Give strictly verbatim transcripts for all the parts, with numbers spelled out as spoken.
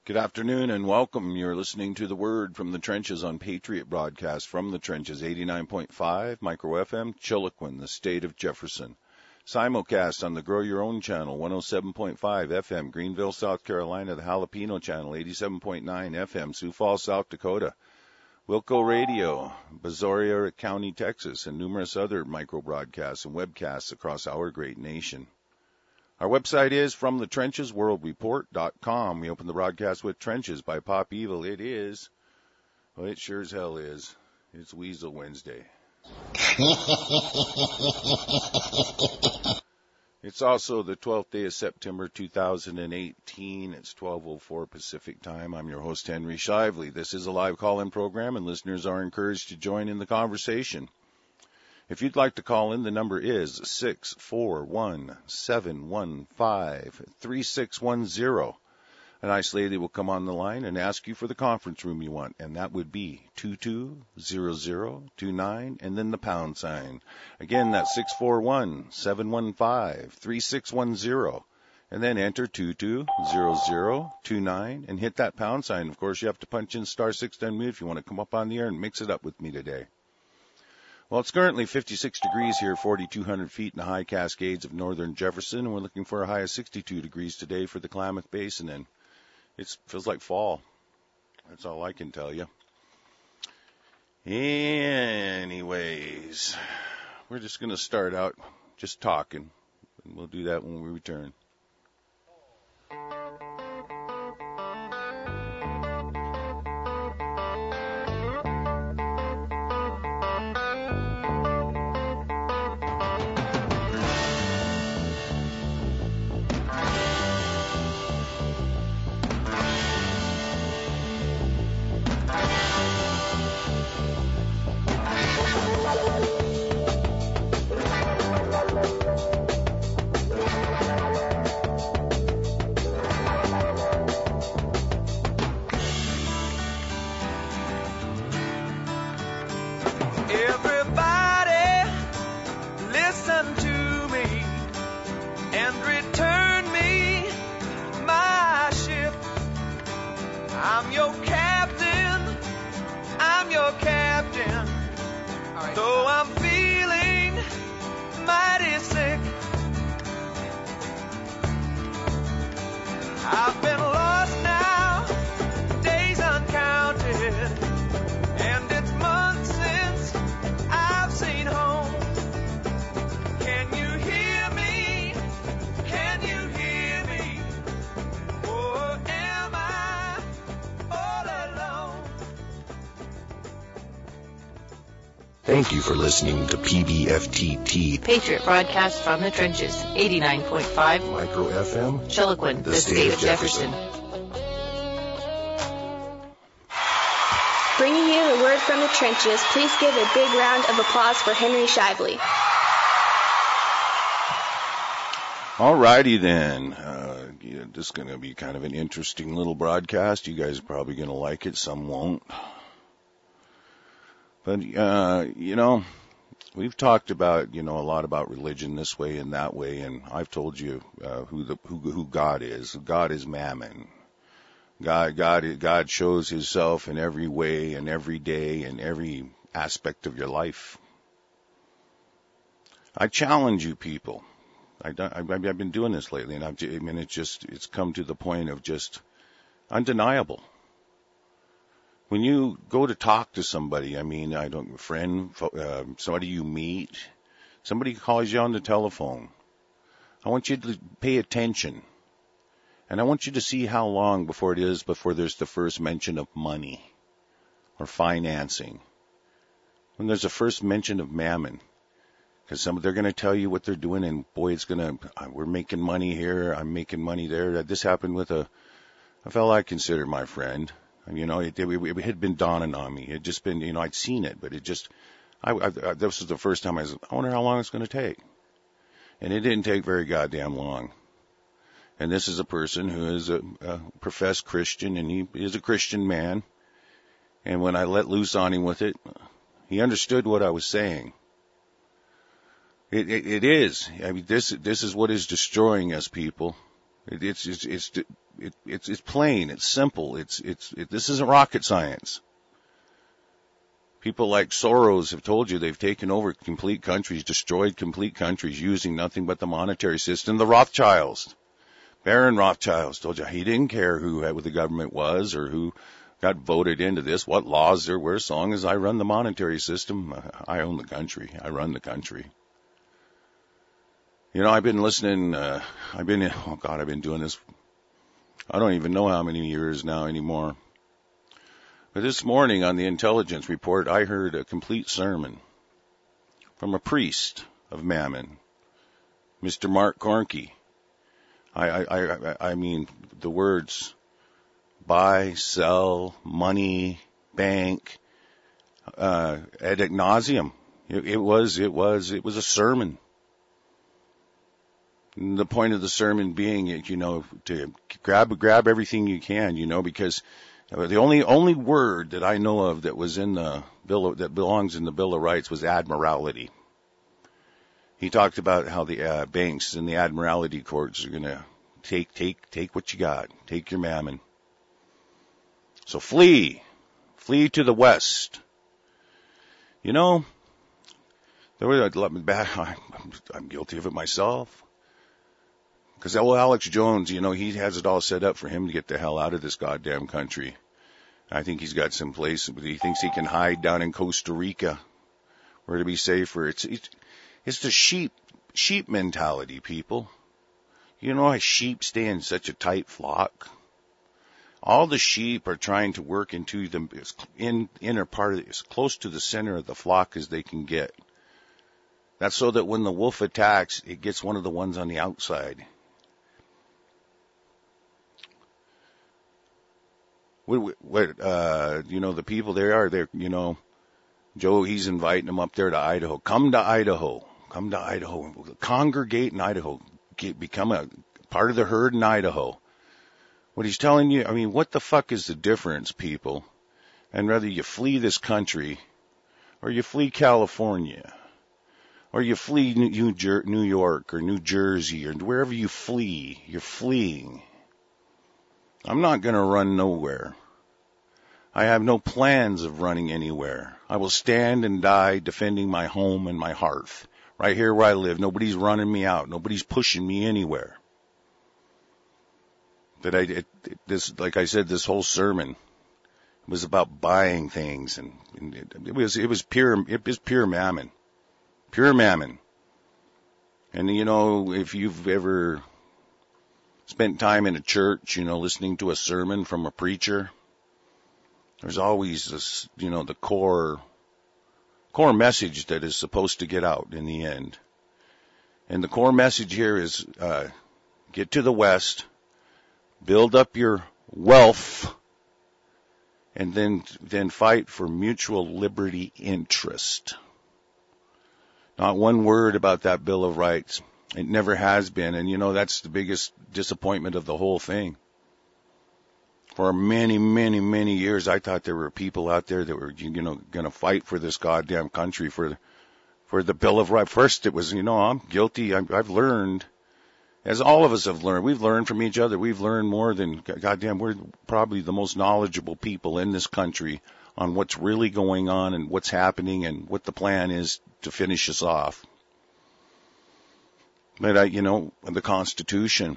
Good afternoon and welcome. You're listening to The Word from the Trenches on Patriot Broadcast from the Trenches, eighty-nine point five Micro F M, Chiloquin, the state of Jefferson. Simulcast on the Grow Your Own channel, one oh seven point five F M, Greenville, South Carolina, the Jalapeno channel, eighty-seven point nine F M, Sioux Falls, South Dakota, Wilco Radio, Brazoria County, Texas, and numerous other micro broadcasts and webcasts across our great nation. Our website is from the trenches world report dot com. We open the broadcast with Trenches by Pop Evil. It is, well, it sure as hell is. It's Weasel Wednesday. It's also the twelfth day of September, two thousand eighteen. It's twelve oh four Pacific time. I'm your host, Henry Shively. This is a live call-in program, and listeners are encouraged to join in the conversation. If you'd like to call in, the number is six four one, seven one five, three six one zero. A nice lady will come on the line and ask you for the conference room you want, and that would be two two zero zero two nine and then the pound sign. Again, that's six four one, seven one five, three six one zero. And then enter two two zero zero two nine and hit that pound sign. Of course, you have to punch in star six to unmute if you want to come up on the air and mix it up with me today. Well, it's currently fifty-six degrees here, forty-two hundred feet in the high Cascades of northern Jefferson, and we're looking for a high of sixty-two degrees today for the Klamath Basin, and it feels like fall. That's all I can tell you. Anyways, we're just going to start out just talking, and we'll do that when we return. Thank you for listening to P B F T T, Patriot Broadcast from the Trenches, eighty-nine point five Micro F M, Chiloquin, the, the state, state of Jefferson. Jefferson. Bringing you the word from the trenches, please give a big round of applause for Henry Shively. All righty then. Uh, yeah, this is going to be kind of an interesting little broadcast. You guys are probably going to like it. Some won't. But, uh, you know, we've talked about, you know, a lot about religion this way and that way, and I've told you uh, who the who, who God is. God is Mammon. God, God, God shows Himself in every way and every day and every aspect of your life. I challenge you, people. I, I've been doing this lately, and I've, I mean, it's just it's come to the point of just undeniable. When you go to talk to somebody, I mean, I don't, a friend, uh, somebody you meet, somebody calls you on the telephone, I want you to pay attention. And I want you to see how long before it is before there's the first mention of money or financing. When there's a first mention of mammon. Because some they're going to tell you what they're doing, and boy, it's going to, we're making money here, I'm making money there. This happened with a, a fellow I consider my friend. You know, it, it, it had been dawning on me. It had just been, you know, I'd seen it, but it just, I, I, I, this was the first time I was, I wonder how long it's going to take. And it didn't take very goddamn long. And this is a person who is a, a professed Christian, and he is a Christian man. And when I let loose on him with it, he understood what I was saying. It, it, it is. I mean, this, this is what is destroying us, people. It, it's, it's, it's, it, it's, it's plain, it's simple, it's, it's, it, this isn't rocket science. People like Soros have told you they've taken over complete countries, destroyed complete countries using nothing but the monetary system. The Rothschilds, Baron Rothschilds told you he didn't care who, who the government was or who got voted into this, what laws there were, as long as I run the monetary system, I own the country, I run the country. You know, I've been listening, uh, I've been, oh God, I've been doing this, I don't even know how many years now anymore. But this morning on the intelligence report, I heard a complete sermon from a priest of Mammon, Mister Mark Cornke. I, I, I, I mean, the words buy, sell, money, bank, uh, ad nauseum. It, it was, it was, it was a sermon. And the point of the sermon being, you know, to grab, grab everything you can, you know, because the only, only word that I know of that was in the bill of, that belongs in the Bill of Rights was admiralty. He talked about how the uh, banks and the admiralty courts are going to take, take, take what you got, take your mammon. So flee, flee to the west. You know, there was, I'm guilty of it myself. Because Alex Jones, you know, he has it all set up for him to get the hell out of this goddamn country. I think he's got some place, but he thinks he can hide down in Costa Rica where to be safer. It's, it's, it's the sheep, sheep mentality, people. You know why sheep stay in such a tight flock? All the sheep are trying to work into the in, inner part of it, as close to the center of the flock as they can get. That's so that when the wolf attacks, it gets one of the ones on the outside. What, what, uh, you know, the people there are there, you know, Joe, he's inviting them up there to Idaho. Come to Idaho. Come to Idaho. Congregate in Idaho. Get, become a part of the herd in Idaho. What he's telling you, I mean, what the fuck is the difference, people? And whether you flee this country or you flee California or you flee New, Jer- New York or New Jersey or wherever you flee, you're fleeing. I'm not going to run nowhere. I have no plans of running anywhere. I will stand and die defending my home and my hearth. Right here where I live. Nobody's running me out. Nobody's pushing me anywhere. But I, it, it, this, like I said, this whole sermon was about buying things, and, and it, it was, it was pure, it was pure mammon, pure mammon. And you know, if you've ever spent time in a church, you know, listening to a sermon from a preacher, there's always this, you know, the core, core message that is supposed to get out in the end. And the core message here is, uh, get to the west, build up your wealth, and then, then fight for mutual liberty interest. Not one word about that Bill of Rights. It never has been. And you know, that's the biggest disappointment of the whole thing. For many, many, many years, I thought there were people out there that were, you know, going to fight for this goddamn country, for, for the Bill of Rights. First, it was, you know, I'm guilty. I'm, I've learned, as all of us have learned, we've learned from each other. We've learned more than, goddamn, we're probably the most knowledgeable people in this country on what's really going on and what's happening and what the plan is to finish us off. But I, you know, the Constitution,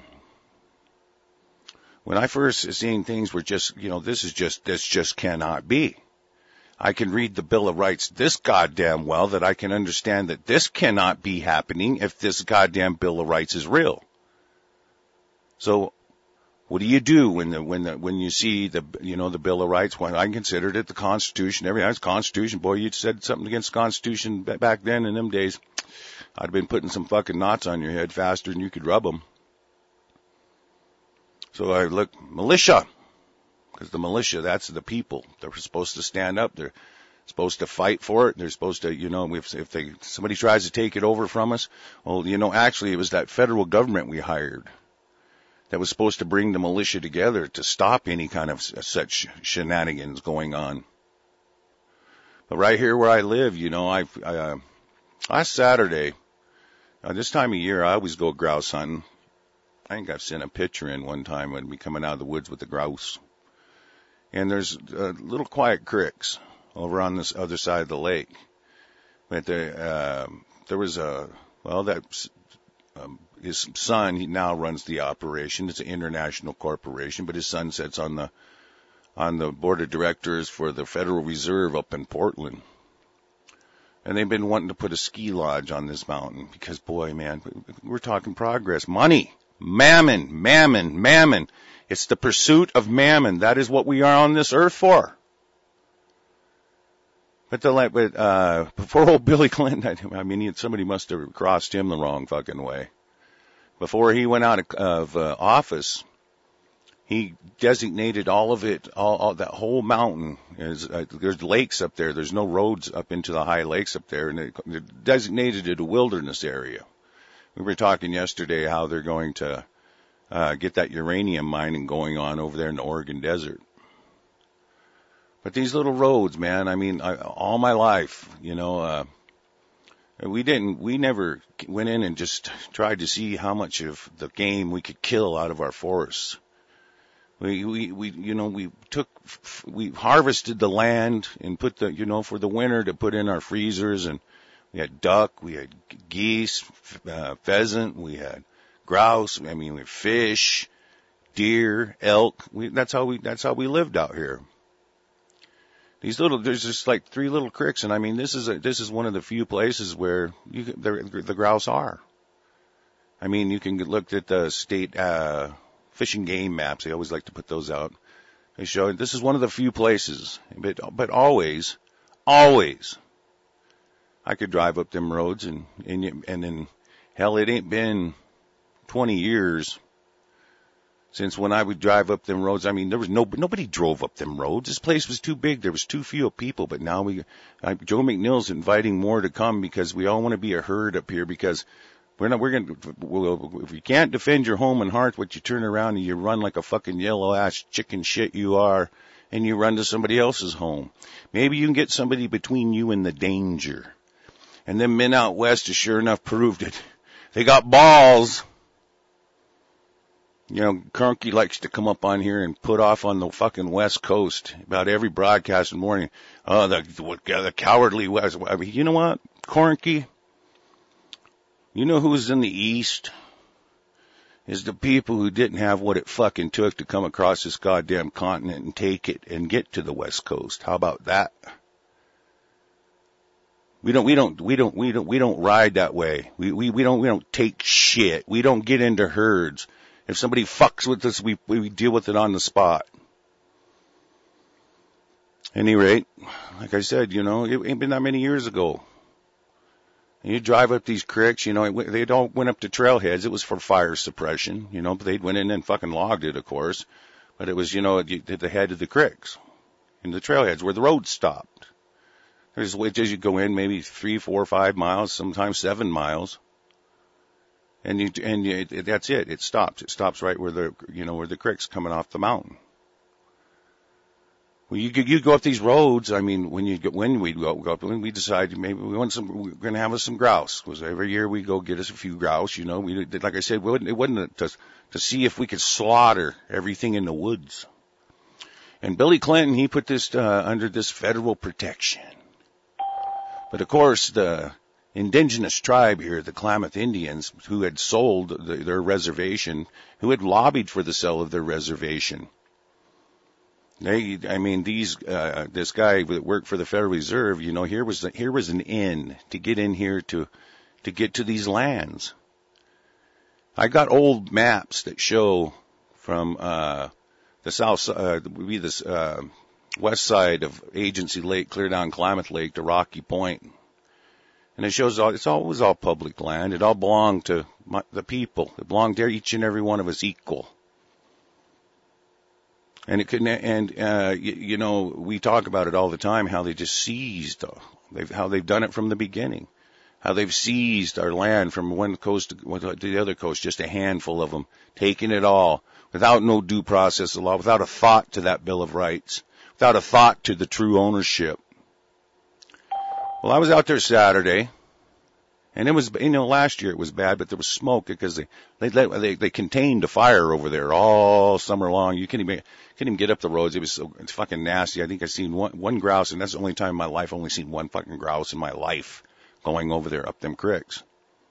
when I first seen things were just, you know, this is just, this just cannot be. I can read the Bill of Rights this goddamn well that I can understand that this cannot be happening if this goddamn Bill of Rights is real. So, what do you do when the, when the, when you see the, you know, the Bill of Rights? When I considered it the Constitution, every time Constitution, boy, you said something against the Constitution back then in them days, I'd have been putting some fucking knots on your head faster than you could rub them. So I look, militia, because the militia, that's the people. They're supposed to stand up. They're supposed to fight for it. They're supposed to, you know, if, if they, somebody tries to take it over from us, well, you know, actually it was that federal government we hired that was supposed to bring the militia together to stop any kind of such shenanigans going on. But right here where I live, you know, I've, I, uh, last Saturday, uh, this time of year, I always go grouse hunting. I think I've sent a picture in one time when we coming out of the woods with the grouse. And there's uh, little quiet creeks over on this other side of the lake. But there, uh, there was a, well, that um, his son, he now runs the operation. It's an international corporation, but his son sits on the on the board of directors for the Federal Reserve up in Portland. And they've been wanting to put a ski lodge on this mountain because, boy, man, we're talking progress. Money, mammon, mammon, mammon. It's the pursuit of mammon. That is what we are on this earth for. But the but uh, before old Billy Clinton, I mean, somebody must have crossed him the wrong fucking way. Before he went out of, of uh, office, he designated all of it, all, all that whole mountain. Is, uh, there's lakes up there. There's no roads up into the high lakes up there, and they, they designated it a wilderness area. We were talking yesterday how they're going to uh, get that uranium mining going on over there in the Oregon Desert. But these little roads, man, I mean, I, all my life, you know, uh, we didn't, we never went in and just tried to see how much of the game we could kill out of our forests. We, we, we, you know, we took, we harvested the land and put the, you know, for the winter to put in our freezers, and we had duck, we had geese, uh, pheasant, we had grouse, I mean, we had fish, deer, elk. We, that's how we, that's how we lived out here. These little, there's just like three little creeks, and I mean, this is a, this is one of the few places where you can, the, the grouse are. I mean, you can look at the state, uh, fish and game maps. They always like to put those out. They show this is one of the few places, but but always, always, I could drive up them roads, and and and then hell, it ain't been twenty years since when I would drive up them roads. I mean, there was no nobody drove up them roads. This place was too big. There was too few people. But now we, uh, Joe McNeil's inviting more to come because we all want to be a herd up here because. We're not, we're going to, well, if you can't defend your home and hearth, what you turn around and you run like a fucking yellow ass chicken shit you are, and you run to somebody else's home. Maybe you can get somebody between you and the danger. And them men out west has sure enough proved it. They got balls. You know, Corky likes to come up on here and put off on the fucking West Coast about every broadcast in the morning. Oh, the, the, the cowardly West. I mean, you know what, Corky? You know who's in the East? Is the people who didn't have what it fucking took to come across this goddamn continent and take it and get to the West Coast. How about that? We don't, we don't, we don't, we don't, we don't ride that way. We, we, we don't, we don't take shit. We don't get into herds. If somebody fucks with us, we, we deal with it on the spot. At any rate, like I said, you know, it ain't been that many years ago. And you drive up these creeks, you know, it, they all went up to trailheads. It was for fire suppression, you know, but they'd went in and fucking logged it, of course. But it was, you know, at the head of the creeks, in the trailheads where the road stopped. There's as you go in, maybe three, four, five miles, sometimes seven miles. And you, and you, that's it. It stops. It stops right where the, you know, where the creek's coming off the mountain. Well, you you go up these roads. I mean, when you get when we go, go up, when we decide maybe we want some, we're going to have us some grouse. Because every year we go get us a few grouse. You know, we like I said, it wasn't, it wasn't to to see if we could slaughter everything in the woods. And Billy Clinton, he put this uh, under this federal protection. But of course, the indigenous tribe here, the Klamath Indians, who had sold the, their reservation, who had lobbied for the sale of their reservation. They, I mean, these, uh, this guy that worked for the Federal Reserve, you know, here was, the, here was an in to get in here to, to get to these lands. I got old maps that show from, uh, the south, uh, be this, uh, west side of Agency Lake, clear down Klamath Lake to Rocky Point. And it shows all, it's always all public land. It all belonged to my, the people. It belonged to each and every one of us equal. And it could, and, uh, you, you know, we talk about it all the time, how they just seized, they've, how they've done it from the beginning, how they've seized our land from one coast to, to the other coast, just a handful of them, taking it all without no due process of law, without a thought to that Bill of Rights, without a thought to the true ownership. Well, I was out there Saturday, And it was, you know, last year it was bad, but there was smoke because they, they, they, they contained a fire over there all summer long. You couldn't even, couldn't even get up the roads. It was so, it's fucking nasty. I think I've seen one, one grouse, and that's the only time in my life I've only seen one fucking grouse in my life going over there up them creeks.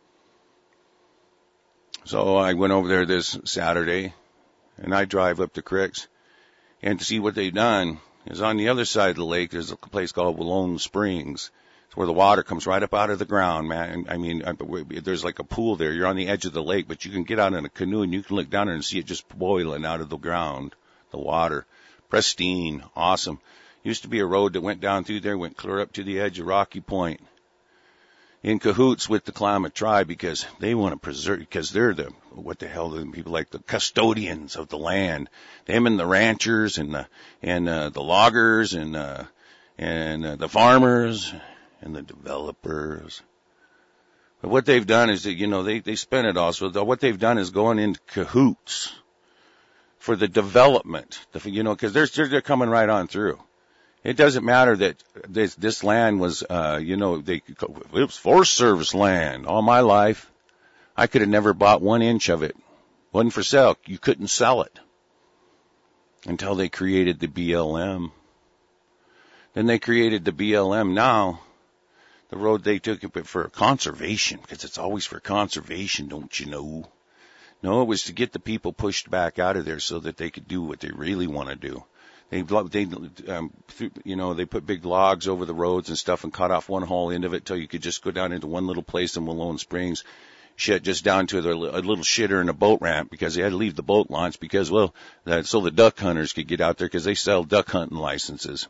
So I went over there this Saturday, and I drive up the creeks, and to see what they've done is on the other side of the lake, there's a place called Walloon Springs. It's where the water comes right up out of the ground, man. I mean, there's like a pool there. You're on the edge of the lake, but you can get out in a canoe and you can look down there and see it just boiling out of the ground, the water. Pristine, awesome. Used to be a road that went down through there, went clear up to the edge of Rocky Point. In cahoots with the Klamath tribe because they want to preserve, because they're the, what the hell, the people like the custodians of the land. Them and the ranchers and the, and, uh, the loggers and, uh, and, uh, the farmers and the developers. But what they've done is that, you know, they, they spend it all. So what they've done is going into cahoots for the development, the, you know, cause they're, they're coming right on through. It doesn't matter that this, this land was, uh, you know, they, it was Forest Service land all my life. I could have never bought one inch of it. Wasn't for sale. You couldn't sell it until they created the B L M. Then they created the B L M. Now, the road they took it for conservation, because it's always for conservation, don't you know? No, it was to get the people pushed back out of there so that they could do what they really want to do. They, they, um, you know, they put big logs over the roads and stuff and cut off one whole end of it till you could just go down into one little place in Walloon Springs, shit, just down to a little shitter and a boat ramp because they had to leave the boat launch because, well, that, so the duck hunters could get out there because they sell duck hunting licenses.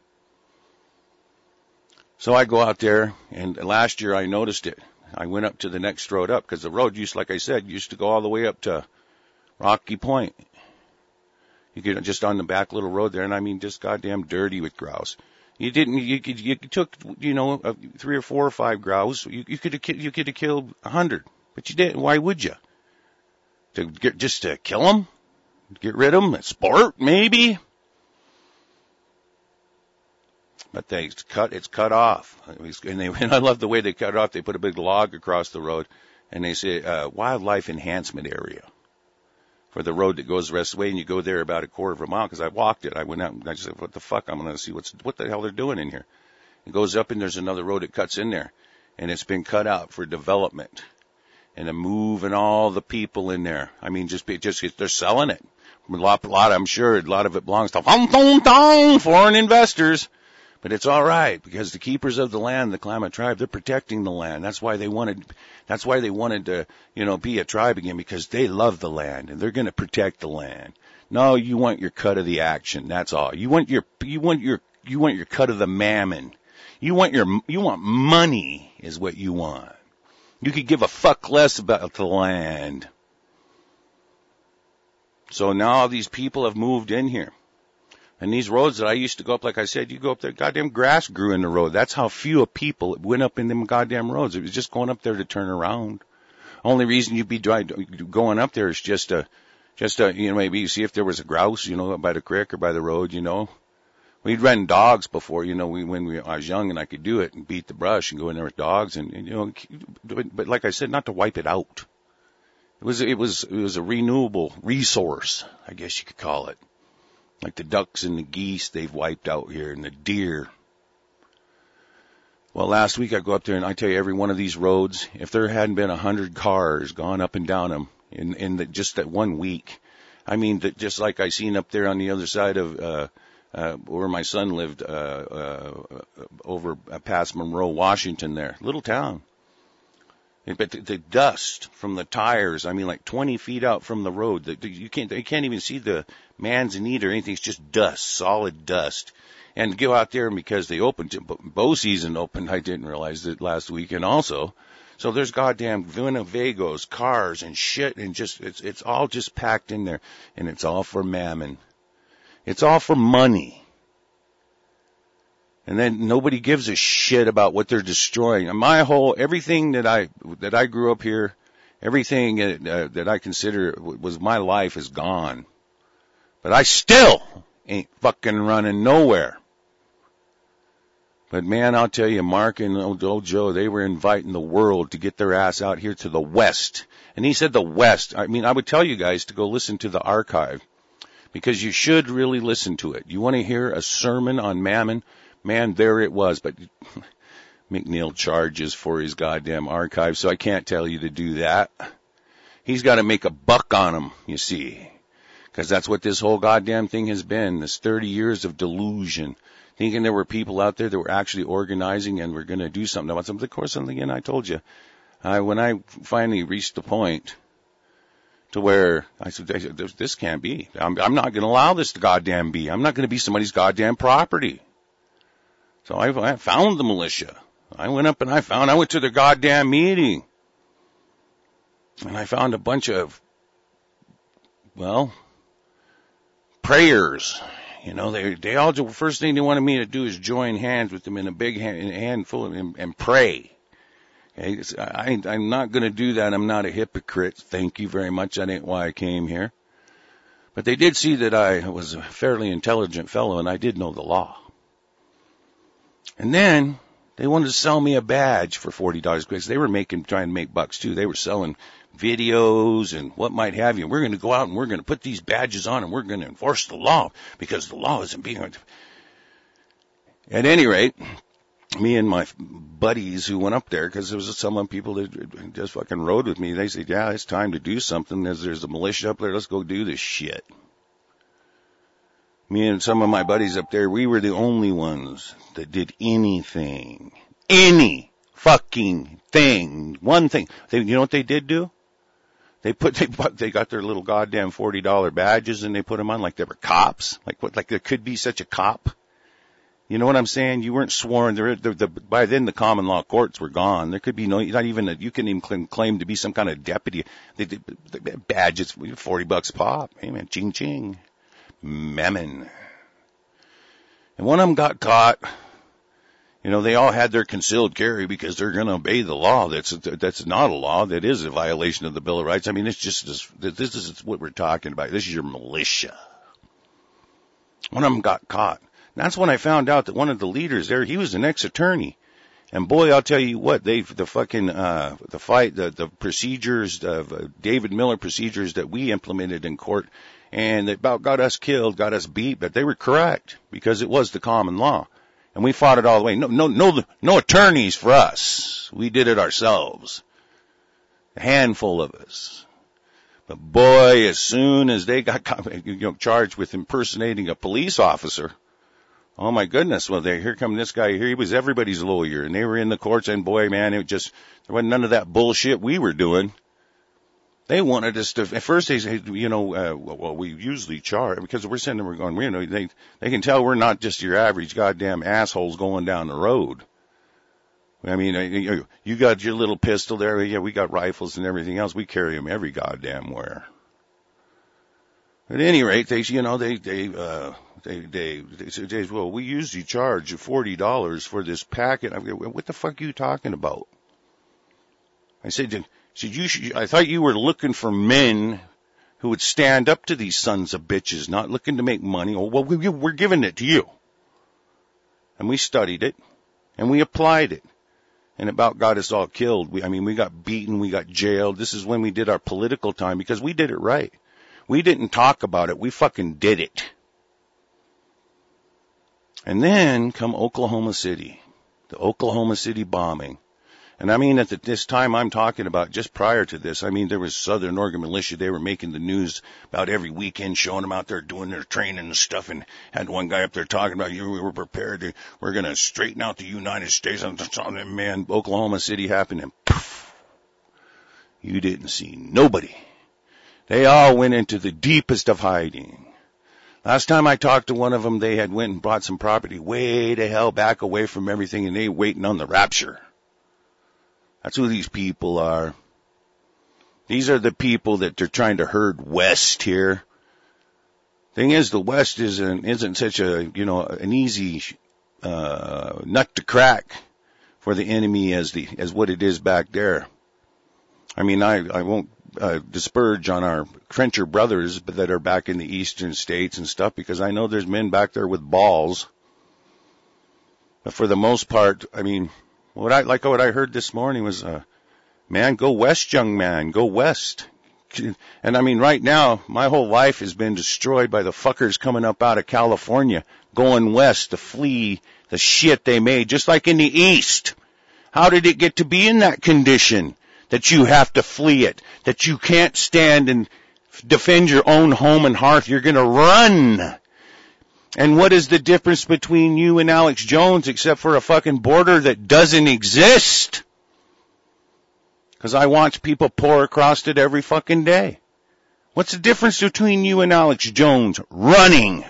So I go out there, and last year I noticed it. I went up to the next road up because the road used, like I said, used to go all the way up to Rocky Point. You get just on the back little road there, and I mean, just goddamn dirty with grouse. You didn't, you, you, you took, you know, uh, three or four or five grouse. You, you could have, you could have killed a hundred, but you didn't. Why would you? To get, just to kill them? Get rid of them? A sport, maybe? But they it's cut, it's cut off. And they, and I love the way they cut it off. They put a big log across the road, and they say, uh, wildlife enhancement area. For the road that goes the rest of the way, and you go there about a quarter of a mile, because I walked it. I went out and I just said, what the fuck? I'm going to see what's, what the hell they're doing in here. It goes up and there's another road that cuts in there, and it's been cut out for development. And they're moving all the people in there. I mean, just, just, they're selling it. A lot, a lot, I'm sure, a lot of it belongs to foreign investors. But it's all right because the keepers of the land, the Klamath tribe, they're protecting the land. That's why they wanted, that's why they wanted to, you know, be a tribe again, because they love the land and they're going to protect the land. No, you want your cut of the action. That's all. You want your, you want your, you want your cut of the mammon. You want your, you want money is what you want. You could give a fuck less about the land. So now all these people have moved in here. And these roads that I used to go up, like I said, you go up there, goddamn grass grew in the road. That's how few of people went up in them goddamn roads. It was just going up there to turn around. Only reason you'd be driving, going up there is just to, just to, you know, maybe you see if there was a grouse, you know, by the creek or by the road, you know. We'd run dogs before, you know, we, when we, I was young and I could do it and beat the brush and go in there with dogs and, and you know, but like I said, not to wipe it out. It was, it was, it was a renewable resource, I guess you could call it. Like the ducks and the geese they've wiped out here and the deer. Well, last week I go up there and I tell you every one of these roads, if there hadn't been a hundred cars gone up and down them in, in the, just that one week, I mean, that just like I seen up there on the other side of, uh, uh, where my son lived, uh, uh, over past Monroe, Washington there, little town. But the, the dust from the tires, I mean, like twenty feet out from the road, the, the, you can't, you can't even see the manzanita or anything. It's just dust, solid dust. And go out there, and because they opened, bow season opened, I didn't realize it last weekend also. So there's goddamn Vinnevagos, cars and shit, and just, it's, it's all just packed in there. And it's all for mammon. It's all for money. And then nobody gives a shit about what they're destroying. And my whole, everything that I, that I grew up here, everything uh, that I consider was my life is gone. But I still ain't fucking running nowhere. But man, I'll tell you, Mark and old, old Joe, they were inviting the world to get their ass out here to the West. And he said the West. I mean, I would tell you guys to go listen to the archive, because you should really listen to it. You want to hear a sermon on Mammon? Man, there it was. But McNeil charges for his goddamn archive, so I can't tell you to do that. He's got to make a buck on him, you see, because that's what this whole goddamn thing has been, this thirty years of delusion, thinking there were people out there that were actually organizing and were going to do something about something. Of course, again, I told you, I, when I finally reached the point to where I said, this can't be. I'm, I'm not going to allow this to goddamn be. I'm not going to be somebody's goddamn property. So I, I found the militia. I went up and I found, I went to their goddamn meeting. And I found a bunch of, well, prayers. You know, they, they all, the first thing they wanted me to do is join hands with them in a big hand, handful of them and pray. Okay, I, I'm not going to do that. I'm not a hypocrite. Thank you very much. That ain't why I came here. But they did see that I was a fairly intelligent fellow and I did know the law. And then they wanted to sell me a badge for forty dollars because they were making, trying to make bucks too. They were selling videos and what might have you. We're going to go out and we're going to put these badges on and we're going to enforce the law because the law isn't being. At any rate, me and my buddies who went up there, because there was some people that just fucking rode with me, they said, yeah, it's time to do something. There's, there's a militia up there. Let's go do this shit. Me and some of my buddies up there, we were the only ones that did anything. Any fucking thing. One thing. They, you know what they did do? They put, they, they got their little goddamn forty dollar badges and they put them on like they were cops. Like what, like there could be such a cop. You know what I'm saying? You weren't sworn. There, the, the, by then the common law courts were gone. There could be no, not even, a, you couldn't even claim, claim to be some kind of deputy. They, they, they badges, forty bucks a pop. Hey man, ching ching. Mammon. And one of them got caught. You know, they all had their concealed carry because they're going to obey the law. That's, that's not a law. That is a violation of the Bill of Rights. I mean, it's just, this, this is what we're talking about. This is your militia. One of them got caught. And that's when I found out that one of the leaders there, he was an ex-attorney. And boy, I'll tell you what, they, the fucking, uh, the fight, the, the procedures, the uh, David Miller procedures that we implemented in court, and that about got us killed, got us beat, but they were correct because it was the common law. And we fought it all the way. No, no, no, no attorneys for us. We did it ourselves. A handful of us. But boy, as soon as they got, you know, charged with impersonating a police officer, oh my goodness, well, they, here come this guy here. He was everybody's lawyer and they were in the courts and boy, man, it just, there wasn't none of that bullshit we were doing. They wanted us to, at first they said, you know, uh, well, we usually charge, because we're sitting there, we're going, you know, they, they can tell we're not just your average goddamn assholes going down the road. I mean, you, you got your little pistol there. Yeah, we got rifles and everything else. We carry them every goddamn where. At any rate, they, you know, they, they, uh, they, they, they said, well, we usually charge forty dollars for this packet. I go, what the fuck are you talking about? I said, said you should, I thought you were looking for men who would stand up to these sons of bitches, not looking to make money. Oh, well, we, we're giving it to you. And we studied it and we applied it. And about got us all killed. We, I mean, we got beaten, we got jailed. This is when we did our political time because we did it right. We didn't talk about it. We fucking did it. And then come Oklahoma City, the Oklahoma City bombing. And I mean, at the, this time I'm talking about, just prior to this, I mean, there was Southern Oregon Militia. They were making the news about every weekend, showing them out there doing their training and stuff, and had one guy up there talking about, you, we were prepared to, we're going to straighten out the United States. And man, Oklahoma City happened, and poof, you didn't see nobody. They all went into the deepest of hiding. Last time I talked to one of them, they had went and bought some property way to hell back away from everything, and they waiting on the rapture. That's who these people are. These are the people that they're trying to herd west here. Thing is, the West isn't, isn't such a, you know, an easy, uh, nut to crack for the enemy as the, as what it is back there. I mean, I, I won't, uh, disparage on our Trencher brothers that are back in the eastern states and stuff, because I know there's men back there with balls. But for the most part, I mean, what I like what I heard this morning was, uh, man, go west, young man, go west. And I mean, right now, my whole life has been destroyed by the fuckers coming up out of California, going west to flee the shit they made, just like in the East. How did it get to be in that condition that you have to flee it, that you can't stand and defend your own home and hearth? You're going to run. And what is the difference between you and Alex Jones except for a fucking border that doesn't exist? Because I watch people pour across it every fucking day. What's the difference between you and Alex Jones? Running.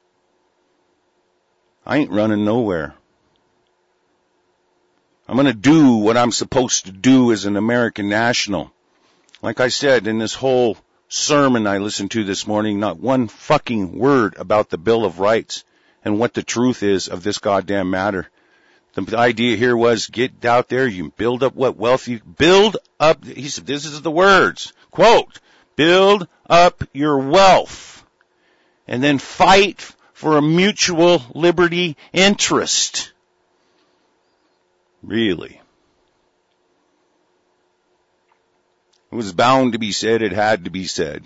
I ain't running nowhere. I'm going to do what I'm supposed to do as an American national. Like I said, in this whole sermon I listened to this morning, not one fucking word about the Bill of Rights and what the truth is of this goddamn matter. The idea here was get out there, you build up what wealth you build up. He said, this is the words, quote, build up your wealth and then fight for a mutual liberty interest. Really. It was bound to be said. It had to be said.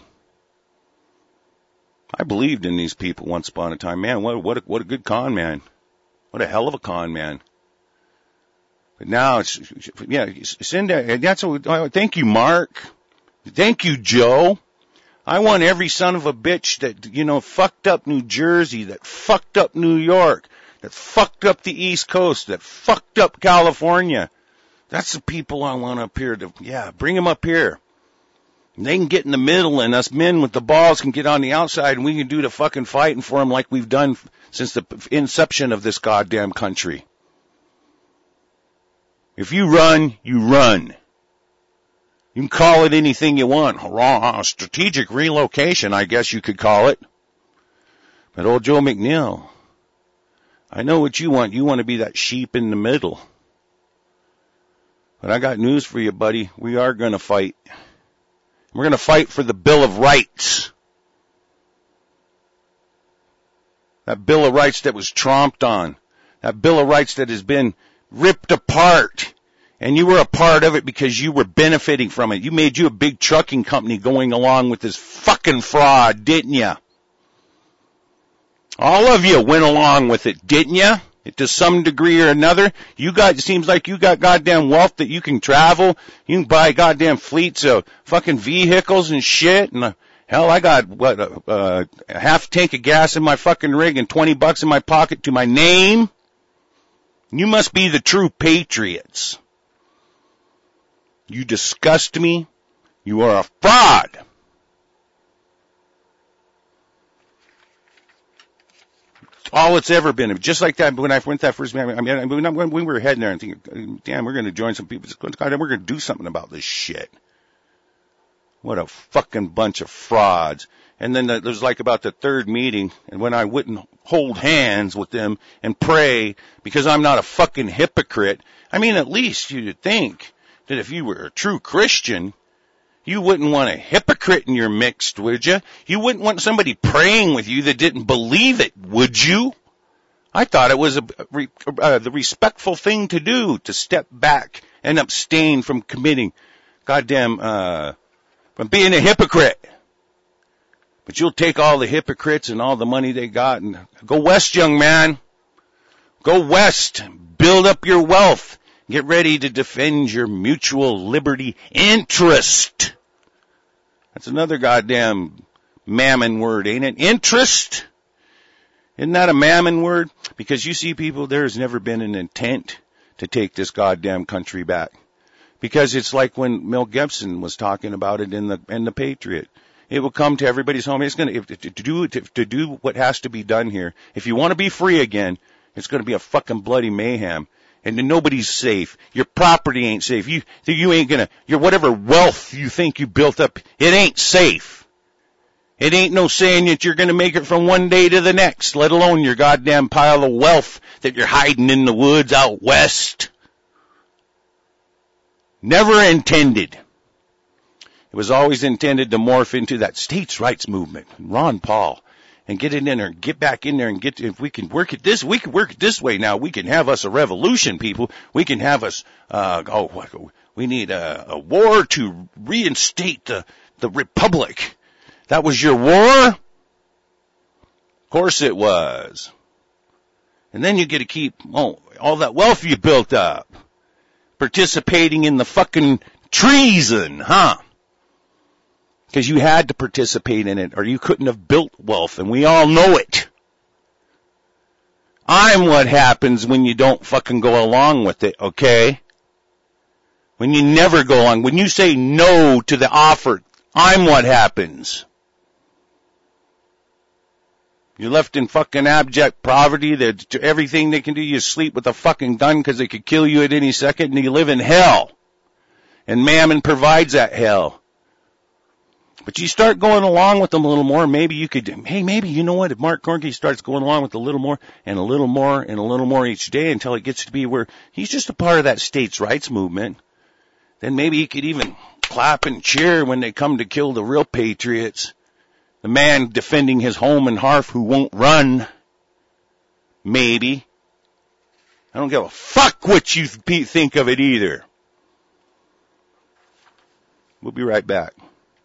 I believed in these people once upon a time. Man, what, what, a, what a good con man. What a hell of a con man. But now it's, yeah, send that. That's what, thank you, Mark. Thank you, Joe. I want every son of a bitch that, you know, fucked up New Jersey, that fucked up New York, that fucked up the East Coast, that fucked up California. That's the people I want up here to, yeah, bring them up here. And they can get in the middle and us men with the balls can get on the outside and we can do the fucking fighting for them like we've done since the inception of this goddamn country. If you run, you run. You can call it anything you want. Strategic relocation, I guess you could call it. But old Joe McNeil, I know what you want. You want to be that sheep in the middle. But I got news for you, buddy. We are going to fight. We're going to fight for the Bill of Rights. That Bill of Rights that was tromped on. That Bill of Rights that has been ripped apart. And you were a part of it because you were benefiting from it. You made you a big trucking company going along with this fucking fraud, didn't you? All of you went along with it, didn't you? To some degree or another. You got, it seems like you got goddamn wealth that you can travel. You can buy goddamn fleets of fucking vehicles and shit. And uh, hell, I got, what, uh, uh, a half tank of gas in my fucking rig and twenty bucks in my pocket to my name. You must be the true patriots. You disgust me. You are a fraud. All it's ever been. Just like that when I went that first, I mean, when we were heading there and thinking, damn, we're going to join some people. God, we're going to do something about this shit. What a fucking bunch of frauds. And then there's like about the third meeting, and when I wouldn't hold hands with them and pray because I'm not a fucking hypocrite, I mean, at least you'd think that if you were a true Christian, you wouldn't want a hypocrite in your mix, would you? You wouldn't want somebody praying with you that didn't believe it, would you? I thought it was a, uh, the respectful thing to do, to step back and abstain from committing, goddamn, uh, from being a hypocrite. But you'll take all the hypocrites and all the money they got and go west, young man. Go west. Build up your wealth. Get ready to defend your mutual liberty interest. That's another goddamn mammon word, ain't it? Interest? Isn't that a mammon word? Because you see, people, there's never been an intent to take this goddamn country back. Because it's like when Mel Gibson was talking about it in the in the Patriot. It will come to everybody's home. It's going to, to do to, to do what has to be done here. If you want to be free again, it's going to be a fucking bloody mayhem. And nobody's safe. Your property ain't safe. You, you ain't gonna, your whatever wealth you think you built up, it ain't safe. It ain't no saying that you're gonna make it from one day to the next, let alone your goddamn pile of wealth that you're hiding in the woods out west. Never intended. It was always intended to morph into that states' rights movement. Ron Paul and get it in there and get back in there and get, if we can work it this, we can work it this way now. We can have us a revolution, people. We can have us, uh, oh, what, we need a, a war to reinstate the, the republic. That was your war? Of course it was. And then you get to keep, oh, all that wealth you built up. Participating in the fucking treason, huh? Because you had to participate in it or you couldn't have built wealth, and we all know it. I'm what happens when you don't fucking go along with it, okay? When you never go along, when you say no to the offer, I'm what happens. You're left in fucking abject poverty. That everything they can do, you sleep with a fucking gun because they could kill you at any second, and you live in hell. And Mammon provides that hell. But you start going along with them a little more, maybe you could, hey, maybe, you know what, if Mark Gorky starts going along with a little more and a little more and a little more each day until it gets to be where he's just a part of that states' rights movement, then maybe he could even clap and cheer when they come to kill the real patriots. The man defending his home and hearth who won't run. Maybe. I don't give a fuck what you th- think of it either. We'll be right back.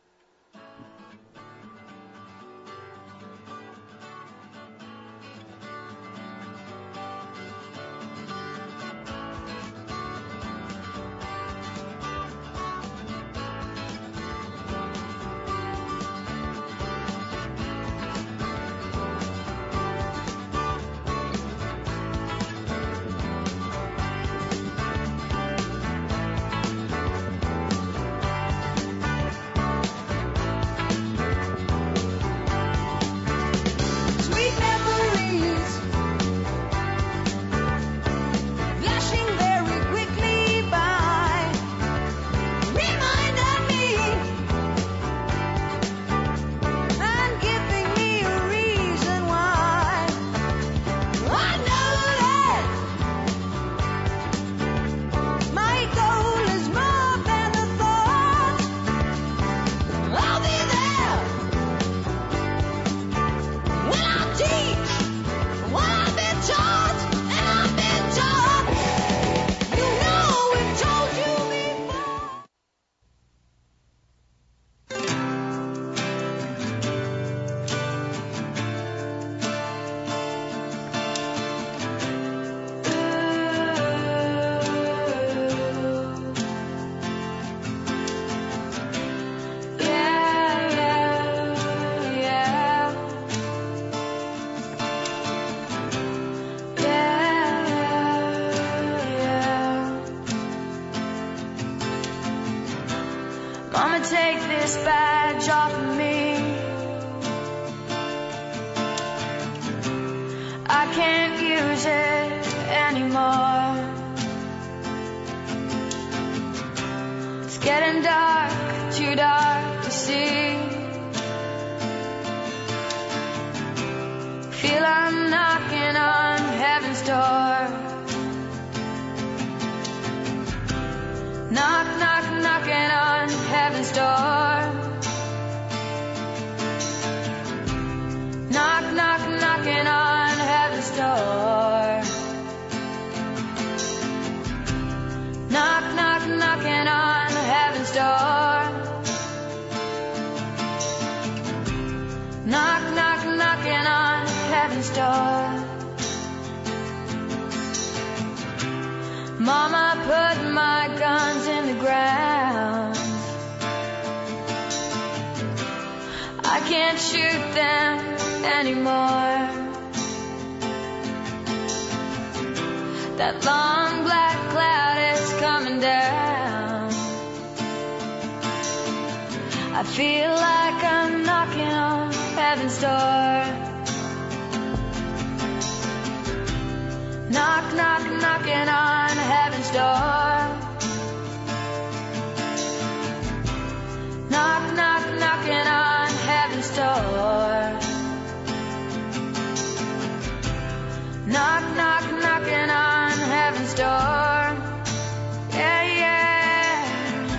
Take this badge off of me. I can't use it anymore. It's getting dark, too dark to see. Feel I'm knocking on heaven's door. Knock, knock, knocking on heaven's door. Knock, knock, knocking on heaven's door. Knock, knock, knocking on heaven's door. Knock, knock, knocking on heaven's door. Mama put my guns in the ground. I can't shoot them anymore. That long black cloud is coming down. I feel like I'm knocking on heaven's door. Knock, knock, knocking on heaven's door. Knock, knock, knocking on heaven's door. Knock, knock, knocking on heaven's door. Yeah, yeah.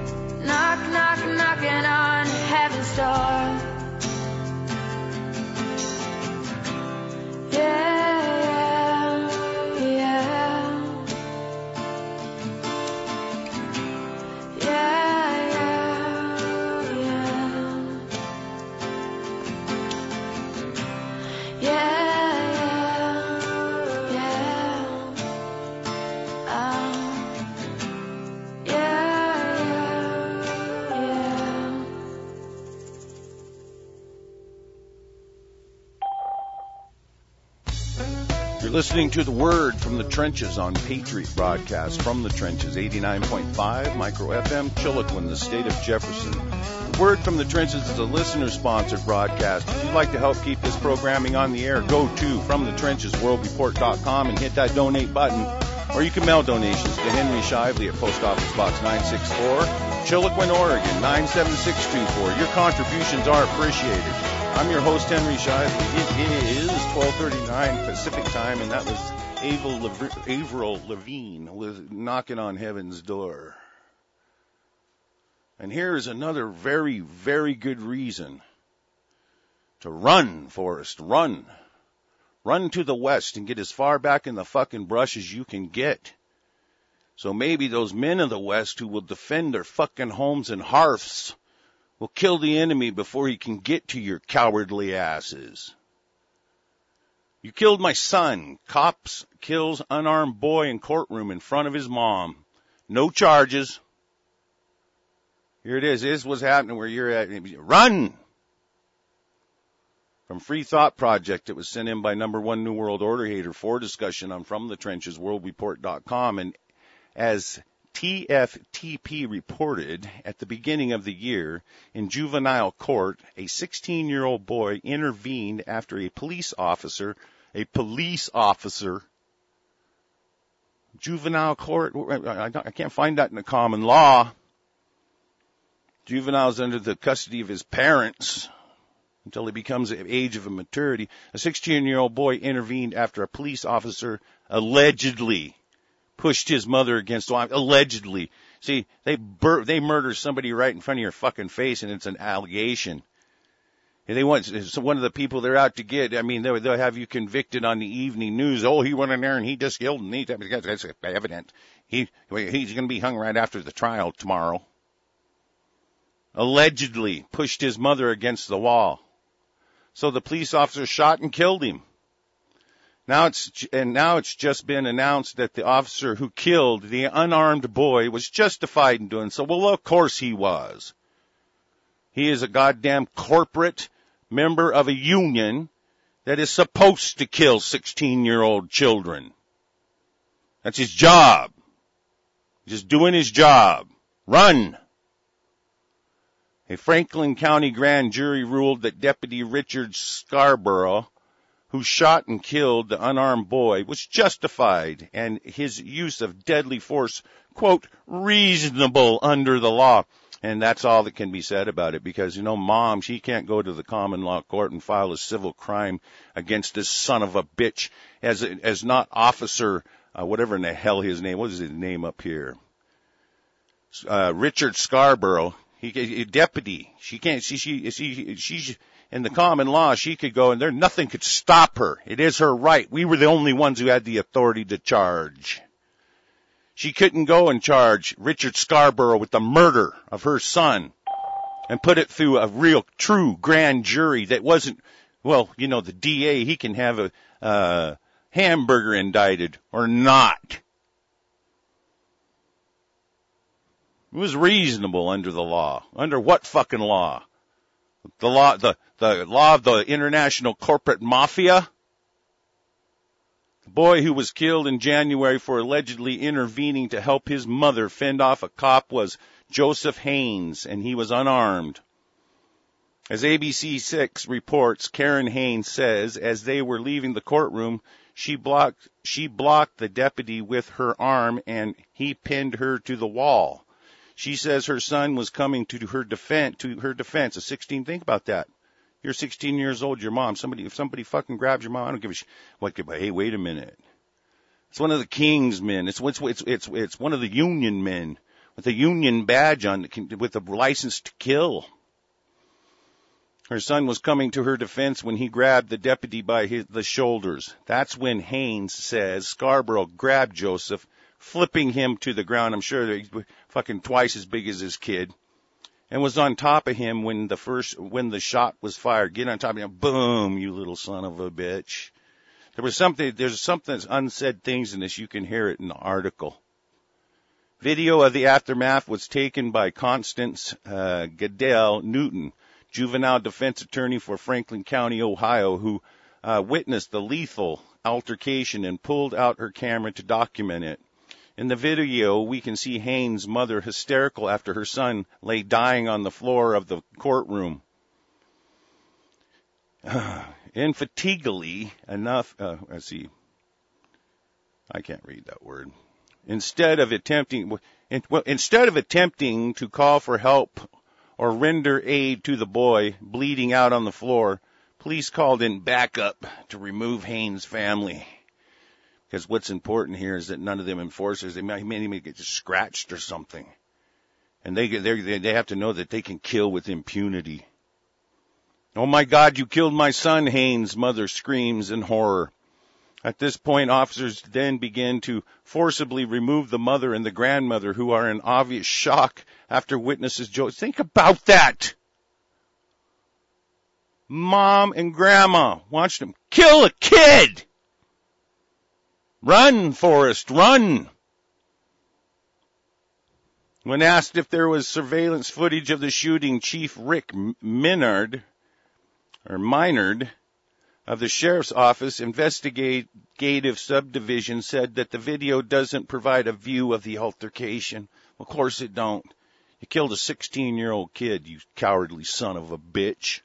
Knock, knock, knocking on heaven's door. You're listening to The Word from the Trenches on Patriot Broadcast from the Trenches, eighty-nine point five Micro F M, Chiloquin, the state of Jefferson. The Word from the Trenches is a listener-sponsored broadcast. If you'd like to help keep this programming on the air, go to from the trenches world report dot com and hit that donate button. Or you can mail donations to Henry Shively at Post Office Box nine sixty-four, Chiloquin, Oregon nine seven six two four. Your contributions are appreciated. I'm your host, Henry Shively. It is twelve thirty-nine Pacific time, and that was Avril, Lev- Avril Lavigne with Knocking on Heaven's Door. And here is another very, very good reason to run, Forrest, run. Run to the west and get as far back in the fucking brush as you can get. So maybe those men of the west who will defend their fucking homes and hearths will kill the enemy before he can get to your cowardly asses. You killed my son. Cops kills unarmed boy in courtroom in front of his mom. No charges. Here it is. This was happening where you're at. Run! From Free Thought Project, it was sent in by number one New World Order hater for discussion on From the Trenches world report dot com. And as T F T P reported at the beginning of the year, in juvenile court, a sixteen-year-old boy intervened after a police officer, a police officer, juvenile court, I can't find that in the common law. Juvenile's under the custody of his parents until he becomes of age of maturity. A sixteen-year-old boy intervened after a police officer allegedly pushed his mother against the wall. Allegedly. See, they bur- they murder somebody right in front of your fucking face, and it's an allegation. And they want so one of the people they're out to get. I mean, they'll, they'll have you convicted on the evening news. Oh, he went in there and he just killed and he. That's evident. He he's going to be hung right after the trial tomorrow. Allegedly pushed his mother against the wall. So the police officer shot and killed him. Now it's, and now it's just been announced that the officer who killed the unarmed boy was justified in doing so. Well, of course he was. He is a goddamn corporate member of a union that is supposed to kill sixteen-year-old children. That's his job. He's just doing his job. Run! A Franklin County grand jury ruled that Deputy Richard Scarborough, who shot and killed the unarmed boy, was justified, and his use of deadly force, quote, reasonable under the law. And that's all that can be said about it, because, you know, mom, she can't go to the common law court and file a civil crime against this son of a bitch as as not officer, uh, whatever in the hell his name, what is his name up here? Uh, Richard Scarborough, he, he deputy. She can't, she, she, she, she, in the common law, she could go and there, nothing could stop her. It is her right. We were the only ones who had the authority to charge. She couldn't go and charge Richard Scarborough with the murder of her son and put it through a real, true grand jury that wasn't, well, you know, the D A, he can have a uh, hamburger indicted or not. It was reasonable under the law. Under what fucking law? The law, the, the law of the international corporate mafia? The boy who was killed in January for allegedly intervening to help his mother fend off a cop was Joseph Haynes, and he was unarmed. As A B C six reports, Karen Haynes says, as they were leaving the courtroom, she blocked, she blocked the deputy with her arm, and he pinned her to the wall. She says her son was coming to her defense, to her defense. A sixteen, think about that. You're sixteen years old, your mom. Somebody, if somebody fucking grabs your mom, I don't give a shit. What? Hey, wait a minute. It's one of the King's men. It's it's it's it's it's one of the Union men with a Union badge on, with a license to kill. Her son was coming to her defense when he grabbed the deputy by his, the shoulders. That's when Haynes says Scarborough grabbed Joseph, flipping him to the ground. I'm sure he's fucking twice as big as his kid, and was on top of him when the first, when the shot was fired. Get on top of him. Boom, you little son of a bitch. There was something, there's something unsaid things in this. You can hear it in the article. Video of the aftermath was taken by Constance uh, Goodell Newton, juvenile defense attorney for Franklin County, Ohio, who uh, witnessed the lethal altercation and pulled out her camera to document it. In the video, we can see Haynes' mother hysterical after her son lay dying on the floor of the courtroom. Infatigably enough, uh, let's see, I can't read that word. Instead of attempting, well, instead of attempting to call for help or render aid to the boy bleeding out on the floor, police called in backup to remove Haynes' family. Because what's important here is that none of them enforcers, they may, may even get scratched or something. And they, they, they have to know that they can kill with impunity. Oh my God, you killed my son, Haynes' mother screams in horror. At this point, officers then begin to forcibly remove the mother and the grandmother, who are in obvious shock after witnesses Joe. Think about that. Mom and grandma watched them kill a kid. Run, Forrest, run. When asked if there was surveillance footage of the shooting, Chief Rick Minard, or Minard, of the Sheriff's Office Investigative Subdivision said that the video doesn't provide a view of the altercation. Of course it don't. You killed a sixteen-year-old kid, you cowardly son of a bitch.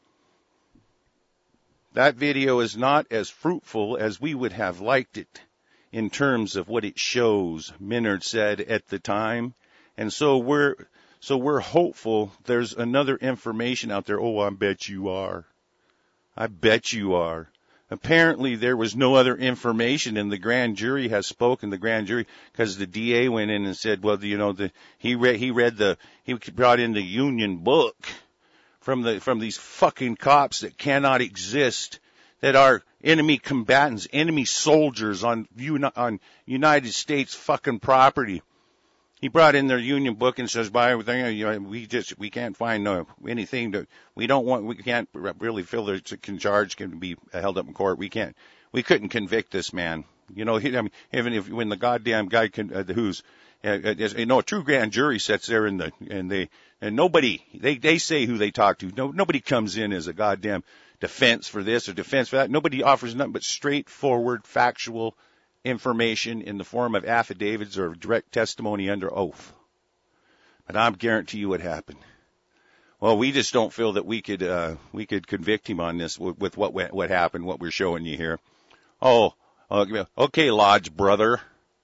That video is not as fruitful as we would have liked it in terms of what it shows, Minard said at the time. And so we're so we're hopeful there's another information out there. Oh, I bet you are. I bet you are. Apparently there was no other information, and the grand jury has spoken. The grand jury, because the D A went in and said, well, you know, the, he read, he read the, he brought in the union book from the, from these fucking cops that cannot exist, that are enemy combatants, enemy soldiers on, on United States fucking property. He brought in their union book and says, by everything, you know, we just, we can't find no, anything that we don't want, we can't really feel that a charge can be held up in court. We can't, we couldn't convict this man. You know, he, I mean, even if, when the goddamn guy can, uh, who's, uh, you know, a true grand jury sits there and the, and they, and nobody, they, they say who they talk to. No, nobody comes in as a goddamn defense for this or defense for that. Nobody offers nothing but straightforward, factual information in the form of affidavits or direct testimony under oath. But I guarantee you what happened. Well, we just don't feel that we could uh, we could convict him on this with, with what what happened, what we're showing you here. Oh, okay, Lodge brother.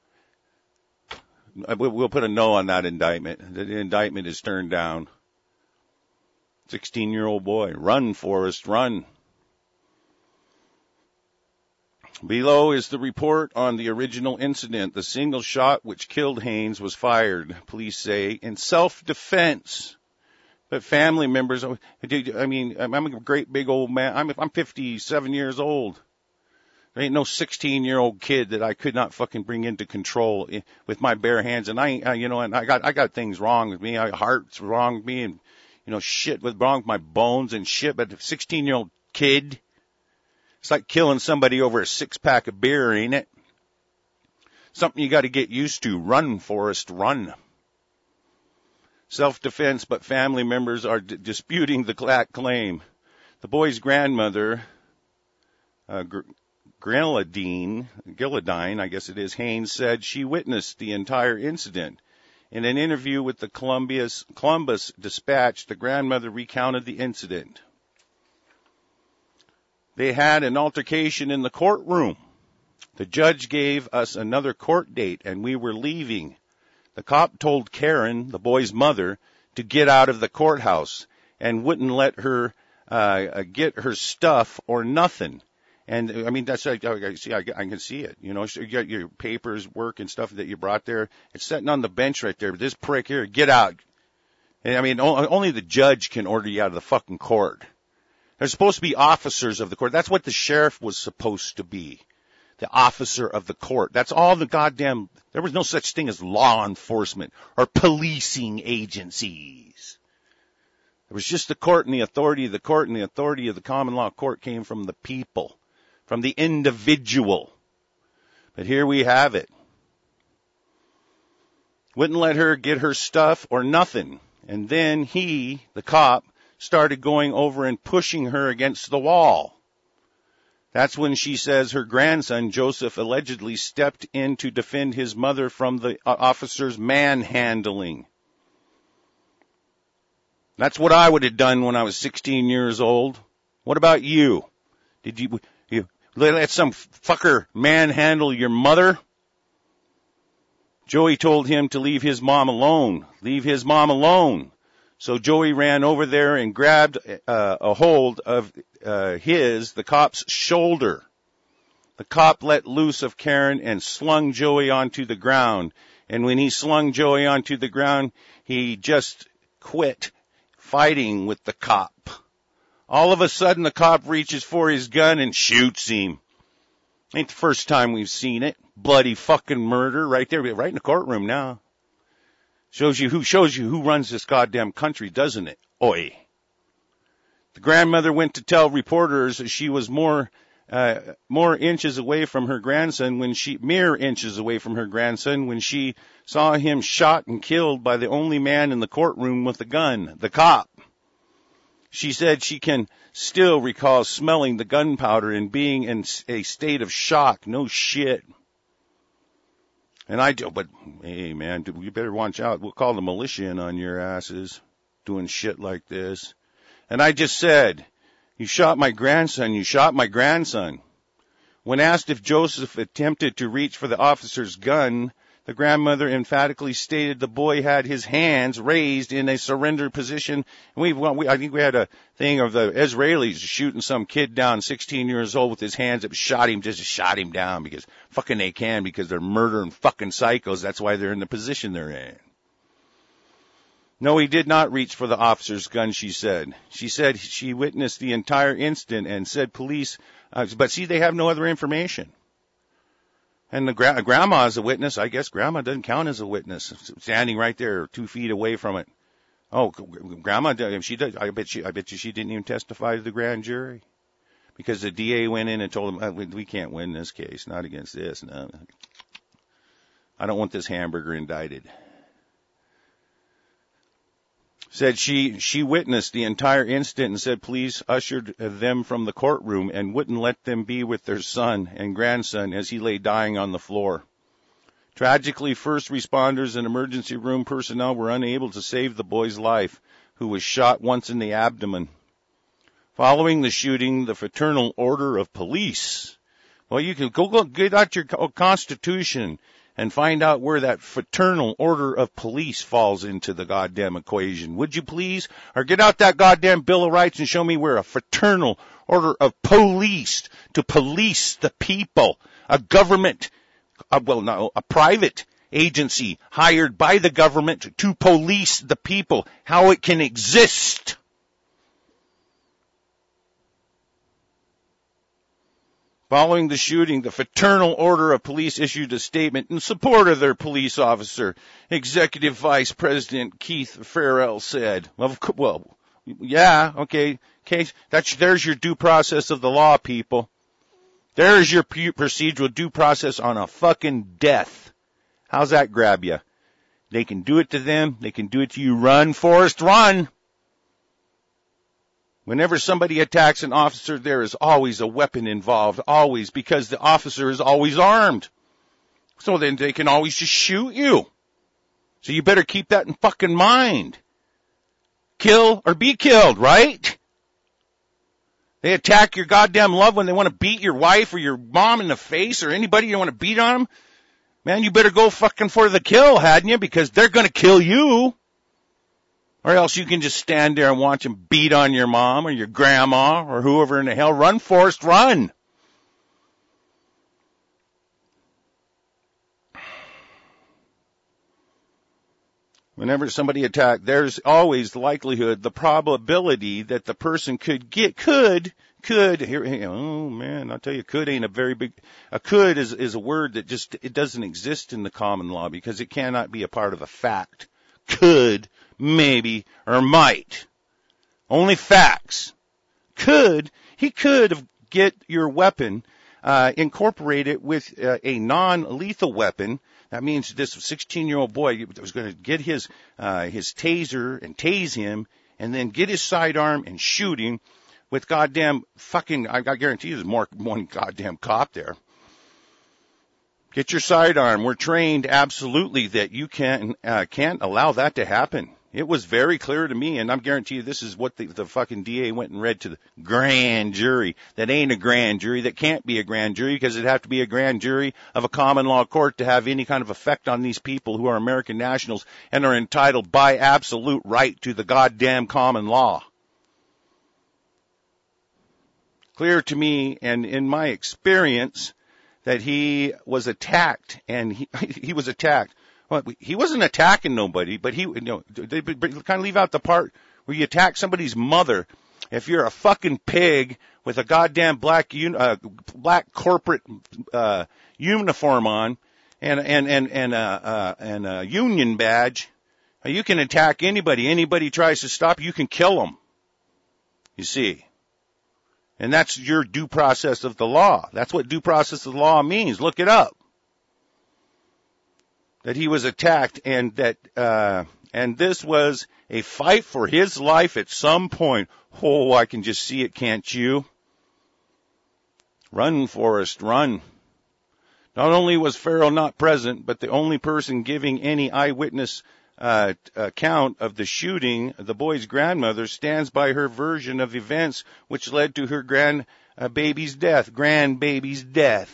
We'll put a no on that indictment. The indictment is turned down. sixteen-year-old boy, run, Forrest, run. Below is the report on the original incident. The single shot which killed Haynes was fired, police say, in self-defense. But family members, I mean, I'm a great big old man. I'm, I'm fifty-seven years old. There ain't no sixteen-year-old kid that I could not fucking bring into control with my bare hands. And I, you know, and I got, I got things wrong with me. My heart's wrong with me, and, you know, shit with wrong with my bones and shit. But a sixteen-year-old kid, it's like killing somebody over a six-pack of beer, ain't it? Something you got to get used to. Run, Forrest, run. Self-defense, but family members are d- disputing the claim. The boy's grandmother, uh, Gr- Grenadine, Gilladine, I guess it is, Haynes, said she witnessed the entire incident. In an interview with the Columbus, Columbus Dispatch, the grandmother recounted the incident. They had an altercation in the courtroom. The judge gave us another court date, and we were leaving. The cop told Karen, the boy's mother, to get out of the courthouse and wouldn't let her uh get her stuff or nothing. And, I mean, that's, I, I see, I, I can see it. You know, so you got your papers, work, and stuff that you brought there. It's sitting on the bench right there. But this prick here, get out. And, I mean, only the judge can order you out of the fucking court. There's supposed to be officers of the court. That's what the sheriff was supposed to be. The officer of the court. That's all the goddamn, there was no such thing as law enforcement or policing agencies. It was just the court, and the authority of the court, and the authority of the common law court came from the people, from the individual. But here we have it. Wouldn't let her get her stuff or nothing. And then he, the cop, started going over and pushing her against the wall. That's when she says her grandson, Joseph, allegedly stepped in to defend his mother from the officer's manhandling. That's what I would have done when I was sixteen years old. What about you? Did you, you let some fucker manhandle your mother? Joey told him to leave his mom alone. Leave his mom alone. So Joey ran over there and grabbed uh, a hold of uh, his, the cop's shoulder. The cop let loose of Karen and slung Joey onto the ground. And when he slung Joey onto the ground, he just quit fighting with the cop. All of a sudden, the cop reaches for his gun and shoots him. Ain't the first time we've seen it. Bloody fucking murder right there, right in the courtroom now. Shows you who shows you who runs this goddamn country, doesn't it? Oi. The grandmother went to tell reporters she was more uh, more inches away from her grandson when she mere inches away from her grandson when she saw him shot and killed by the only man in the courtroom with a gun, the cop. She said she can still recall smelling the gunpowder and being in a state of shock. No shit. And I do, but hey man, you better watch out. We'll call the militia in on your asses doing shit like this. And I just said, you shot my grandson, you shot my grandson. When asked if Joseph attempted to reach for the officer's gun, the grandmother emphatically stated the boy had his hands raised in a surrender position. And we, we, I think we had a thing of the Israelis shooting some kid down, sixteen years old, with his hands up, shot him, just shot him down because fucking they can, because they're murdering fucking psychos. That's why they're in the position they're in. No, he did not reach for the officer's gun, she said. She said she witnessed the entire incident and said police, uh, but see, they have no other information. And the gra- grandma is a witness. I guess grandma doesn't count as a witness, standing right there, two feet away from it. Oh, grandma, she does. I bet she, I bet you she didn't even testify to the grand jury, because the D A went in and told them, we can't win this case, not against this. No, I don't want this hamburger indicted. Said she, she witnessed the entire incident and said police ushered them from the courtroom and wouldn't let them be with their son and grandson as he lay dying on the floor. Tragically, first responders and emergency room personnel were unable to save the boy's life, who was shot once in the abdomen. Following the shooting, the Fraternal Order of Police. Well, you can go, go get out your Constitution and find out where that Fraternal Order of Police falls into the goddamn equation. Would you please? Or get out that goddamn Bill of Rights and show me where a Fraternal Order of Police to police the people, a government, uh, well, no, a private agency hired by the government to police the people, how it can exist. Following the shooting, the Fraternal Order of Police issued a statement in support of their police officer. Executive Vice President Keith Farrell said, well, well yeah, okay, okay, that's, there's your due process of the law, people. There's your procedural due process on a fucking death. How's that grab you? They can do it to them. They can do it to you. Run, Forrest, run. Whenever somebody attacks an officer, there is always a weapon involved, always, because the officer is always armed. So then they can always just shoot you. So you better keep that in fucking mind. Kill or be killed, right? They attack your goddamn loved one. They want to beat your wife or your mom in the face or anybody you want to beat on them. Man, you better go fucking for the kill, hadn't you? Because they're going to kill you. Or else you can just stand there and watch them beat on your mom or your grandma or whoever in the hell. Run, Forrest, run. Whenever somebody attacks, there's always the likelihood, the probability that the person could get, could, could, here, oh man, I'll tell you, could ain't a very big, a could is, is a word that just, it doesn't exist in the common law because it cannot be a part of a fact. Could, maybe, or might. Only facts. Could, he could have get your weapon, uh, incorporate it with uh, a non-lethal weapon. That means this sixteen-year-old boy was going to get his, uh, his taser and tase him and then get his sidearm and shoot him. with goddamn fucking, I, I guarantee you there's more one goddamn cop there. Get your sidearm. We're trained absolutely that you can't, uh, can't allow that to happen. It was very clear to me, and I'm guarantee you this is what the, the fucking D A went and read to the grand jury. That ain't a grand jury. That can't be a grand jury because it'd have to be a grand jury of a common law court to have any kind of effect on these people who are American nationals and are entitled by absolute right to the goddamn common law. Clear to me, and in my experience, that he was attacked, and he, he was attacked. Well, he wasn't attacking nobody, but he, you know, they kind of leave out the part where you attack somebody's mother. If you're a fucking pig with a goddamn black, uh, black corporate, uh, uniform on and, and, and, and, uh, uh, and a union badge, you can attack anybody. Anybody tries to stop you, you can kill them. You see. And that's your due process of the law. That's what due process of the law means. Look it up. That he was attacked, and that uh and this was a fight for his life at some point. Oh, I can just see it, can't you? Run, Forrest, run. Not only was Farrell not present, but the only person giving any eyewitness uh account of the shooting, the boy's grandmother, stands by her version of events which led to her grand uh, baby's death, grandbaby's death.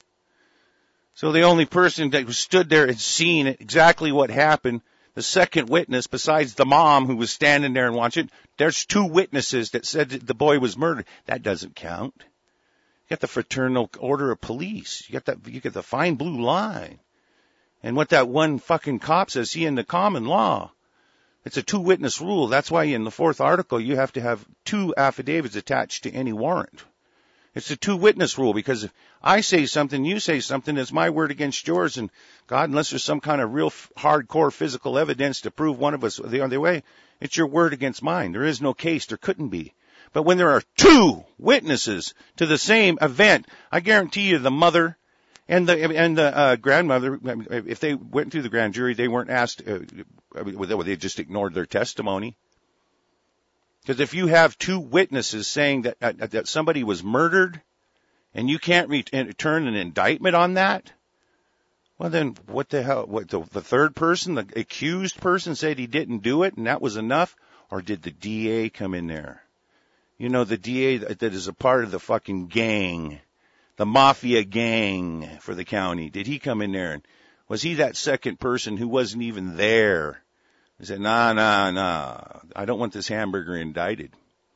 So the only person that stood there and seen exactly what happened, the second witness, besides the mom who was standing there and watching, there's two witnesses that said that the boy was murdered. That doesn't count. You got the Fraternal Order of Police. You got that. You got the fine blue line. And what that one fucking cop says, see, in the common law, it's a two-witness rule. That's why in the fourth article you have to have two affidavits attached to any warrant. It's a two-witness rule, because if I say something, you say something, it's my word against yours, and God, unless there's some kind of real f- hardcore physical evidence to prove one of us the other way, it's your word against mine. There is no case. There couldn't be. But when there are two witnesses to the same event, I guarantee you the mother and the and the uh, grandmother, if they went through the grand jury, they weren't asked, uh, they just ignored their testimony. Because if you have two witnesses saying that uh, that somebody was murdered, and you can't return an indictment on that, well then what the hell? What the, the third person, the accused person, said he didn't do it, and that was enough, or did the D A come in there? You know, the D A that, that is a part of the fucking gang, the mafia gang for the county. Did he come in there, and was he that second person who wasn't even there? He said, nah, nah, nah, I don't want this hamburger indicted.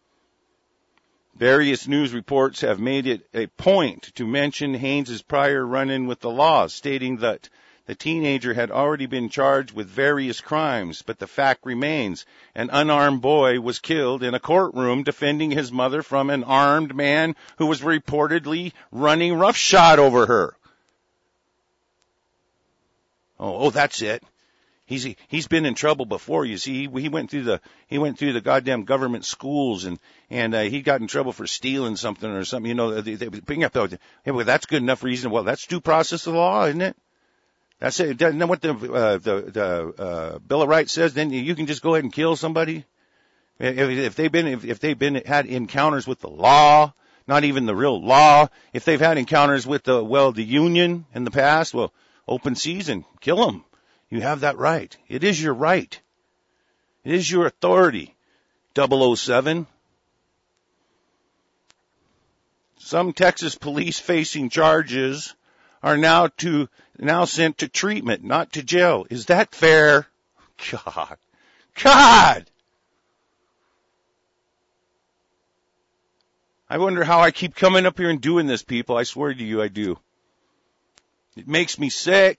Various news reports have made it a point to mention Haynes' prior run-in with the law, stating that the teenager had already been charged with various crimes, but the fact remains, an unarmed boy was killed in a courtroom defending his mother from an armed man who was reportedly running roughshod over her. Oh, oh, that's it. He's he's been in trouble before. You see, he, he went through the he went through the goddamn government schools, and and uh, he got in trouble for stealing something or something. You know, they, they bring up the, hey, well, that's good enough reason. Well, that's due process of the law, isn't it? That's it. Doesn't know what the uh, the the uh, Bill of Rights says. Then you can just go ahead and kill somebody if, if they've been if, if they've been had encounters with the law, not even the real law. If they've had encounters with the well the union in the past, well, open season, kill them. You have that right. It is your right. It is your authority. double oh seven. Some Texas police facing charges are now to now sent to treatment, not to jail. Is that fair? God. God! I wonder how I keep coming up here and doing this, people. I swear to you, I do. It makes me sick.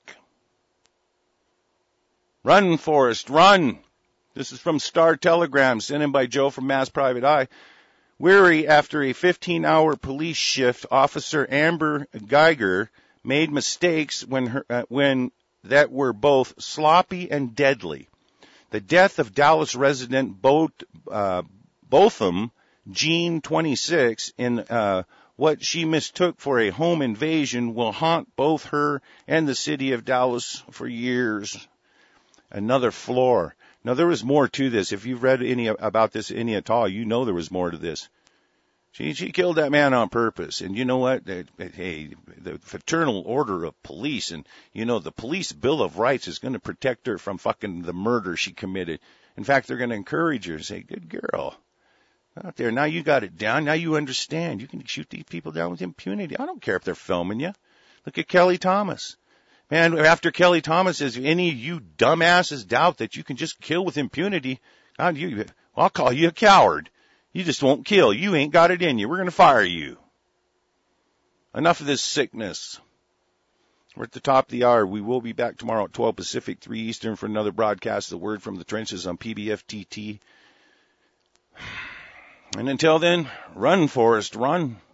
Run, Forrest, run. This is from Star Telegram, sent in by Joe from Mass Private Eye. Weary after a fifteen-hour police shift, Officer Amber Geiger made mistakes when her, uh, when that were both sloppy and deadly. The death of Dallas resident Bo, uh, Botham Jean, twenty-six, in uh, what she mistook for a home invasion will haunt both her and the city of Dallas for years. Another floor. Now, there was more to this. If you've read any about this, any at all, you know there was more to this. She she killed that man on purpose. And you know what? They, hey, the Fraternal Order of Police, and you know the Police Bill of Rights is going to protect her from fucking the murder she committed. In fact, they're going to encourage her to say, "Good girl, out there. Now you got it down. Now you understand. You can shoot these people down with impunity. I don't care if they're filming you. Look at Kelly Thomas." Man, after Kelly Thomas, if any of you dumbasses doubt that you can just kill with impunity, God, you, I'll call you a coward. You just won't kill. You ain't got it in you. We're going to fire you. Enough of this sickness. We're at the top of the hour. We will be back tomorrow at twelve Pacific, three Eastern for another broadcast of The Word from the Trenches on P B F T T. And until then, run, Forrest, run.